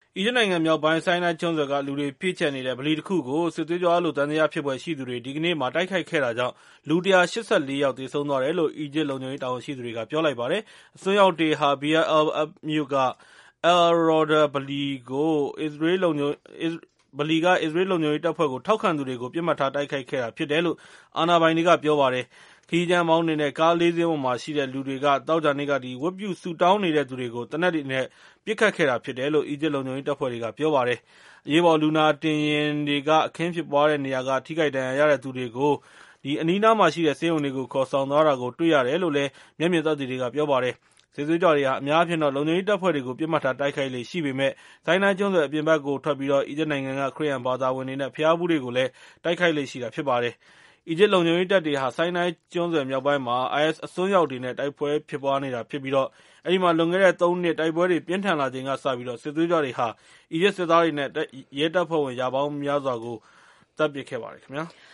အီဂျစ်နိုင်ငံမြောက်ပိုင်းဆိုင်းနိုင်းကျွန်းဆွယ်ကလူတွေပြည့်ကျက်နေတဲ့ဗလီတစ်ခုကိုစစ်သွေးကြွလို့သံသယဖြစ်ဖွယ်ရှိသူတွေဒီကနေ့မှာတိုက်ခိုက်ခဲ့တာကြောင့်လူ184ယောက်သေဆုံးသွားတယ်လို့အီဂျစ်လုံခြုံရေးတာဝန်ရှိသူတွေကပြောလိုက်ပါတယ်။အစွန်းရောက်တွေဟာ Bir al-Abd မြို့က Al-Rawda ဗလီကအစ္စရေးလုံခြုံရေးတပ်ဖွဲ့ကိုထောက်ခံသူတွေကိုပြစ်မှတ်ထားတိုက်ခိုက်ခဲ့တာဖြစ်တယ်လို့အာဏာပိုင်တွေကပြောပါတယ်။ခရီးသည်မောင်းနှင်တဲ့ကားလေးစင်းပေါ်မှာရှိတဲ့လူတွေကသောကြာနေ့ကဝတ်ပြုဆုတောင်းနေတဲ့သူတွေကိုသေနတ်တွေနဲ့ပစ်ခတ်ခဲ့တာဖြစ်တယ်လို့အီဂျစ်လုံခြုံရေးတပ်ဖွဲ့တွေကပြောပါတယ်။အရေးပေါ်လူနာတင်ယာဉ်တွေကအခင်းဖြစ်ပွားတဲ့နေရာကထိခိုက်ဒဏ်ရာရတဲ့သူတွေကိုအနီးနားမှာရှိတဲ့ဆေးရုံတွေကိုခေါ်ဆောင်သွားတာကိုတွေ့ရတယ်လို့လည်းမျက်မြင်သက်သေတွေကပြောပါတယ်။စစ်သွေးကြွတွေဟာအများအားဖြင့်လုံခြုံရေးတပ်ဖွဲ့တွေကိုပစ်မှတ်ထားတိုက်ခိုက်လေ့ရှိပေမယ့်ဆိုင်းနိုင်းကျွန်းဆွယ်အပြင်ဘက်ကိုထွက်ပြီးအီဂျစ်နိုင်ငံကခရစ်ယာန်ဘာသာဝင်တွေနဲ့ဘုရားဖူးတွေကိုလည်းတိုက်ခိုက်လေ့ရှိတာဖြစ်ပါတယ်။အီဂျစ်လုံခြုံရေးတပ်တွေဟာဆိုင်းနိုင်းကျွန်းဆွယ်မြောက်ပိုင်းမှာ IS အစွန်းရောက်တွေနဲ့တိုက်ပွဲဖြစ်ပွားနေတာဖြစ်ပြီးအဲဒီမှာလွန်ခဲ့တဲ့3နှစ်တိုက်ပွဲတွေပြင်းထန်လာချိန်ကစပြီးစစ်သွေးကြွတွေဟာအီဂျစ်စစ်သားတွေနဲ့ရဲတပ်ဖွဲ့ဝင်ရာပေါင်းများစွာကိုသတ်ပစ်ခဲ့ပါတယ်ခင်ဗျာ။